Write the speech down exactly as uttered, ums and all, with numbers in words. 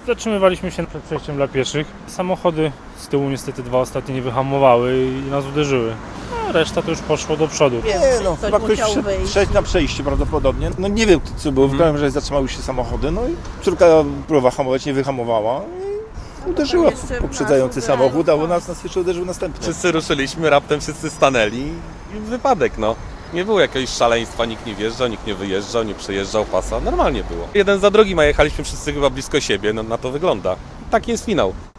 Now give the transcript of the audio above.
Zatrzymywaliśmy się przed przejściem dla pieszych. Samochody z tyłu niestety dwa ostatnie nie wyhamowały i nas uderzyły. A reszta to już poszło do przodu. Nie, no, chyba ktoś wszedł, wszedł na przejście prawdopodobnie. No nie wiem co było, w każdym razie zatrzymały się samochody, no i córka próbowała hamować, nie wyhamowała i uderzyła w poprzedzający samochód, a u nas nas jeszcze uderzył następny. Wszyscy ruszyliśmy, raptem wszyscy stanęli i wypadek, no. Nie było jakiegoś szaleństwa, nikt nie wjeżdżał, nikt nie wyjeżdżał, nie przejeżdżał pasa, normalnie było. Jeden za drugim, a jechaliśmy wszyscy chyba blisko siebie, no na to wygląda. Taki jest finał.